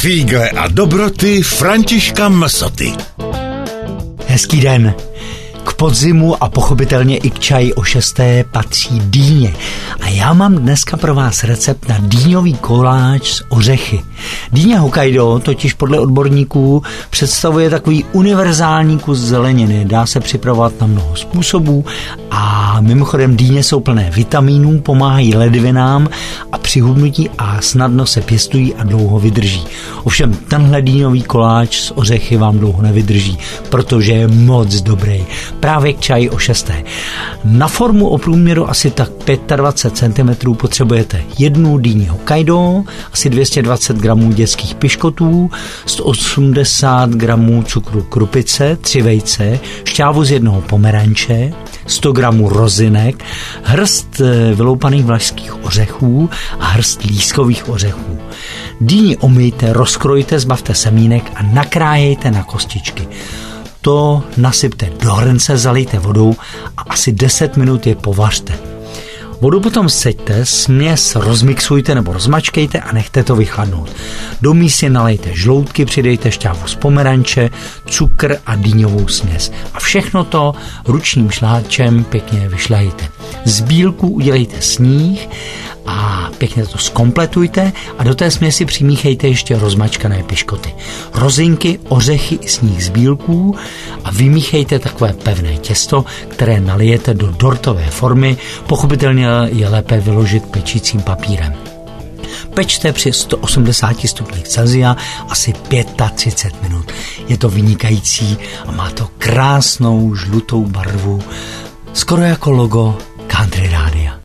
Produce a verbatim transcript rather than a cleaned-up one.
Fígle a dobroty Františka Msoty. Hezký den. K podzimu a pochopitelně i k čaji o šesté patří dýně. A já mám dneska pro vás recept na dýňový koláč s ořechy. Dýně Hokkaido totiž podle odborníků představuje takový univerzální kus zeleniny. Dá se připravovat na mnoho způsobů a mimochodem dýně jsou plné vitamínů, pomáhají ledvinám a při hubnutí a snadno se pěstují a dlouho vydrží. Ovšem tenhle dýňový koláč s ořechy vám dlouho nevydrží, protože je moc dobrý. Právě k čaji o šesté. Na formu o průměru asi tak dvacet pět centimetrů potřebujete jednu dýni Hokkaido, asi dvě stě dvacet gramů dětských piškotů, sto osmdesát gramů cukru krupice, tři vejce, šťávu z jednoho pomeranče, sto gramů rozinek, hrst vyloupaných vlašských ořechů a hrst lískových ořechů. Dýni omyjte, rozkrojte, zbavte semínek a nakrájejte na kostičky. To nasypte do hrnce, zalijte vodou a asi deset minut je povařte. Vodu potom seďte, směs rozmixujte nebo rozmačkejte a nechte to vychladnout. Do mísy nalejte žloutky, přidejte šťávu z pomeranče, cukr a dýňovou směs. A všechno to ručním šláčem pěkně vyšlehejte. Z bílku udělejte sníh a pěkně to zkompletujte a do té směsi přimíchejte ještě rozmačkané piškoty. Rozinky, ořechy i sníh z bílků a vymíchejte takové pevné těsto, které nalijete do dortové formy. Pochopitelně je lépe vyložit pečícím papírem. Pečte při sto osmdesáti stupních Celsia asi třicet pět minut. Je to vynikající a má to krásnou žlutou barvu, skoro jako logo Country Rádia.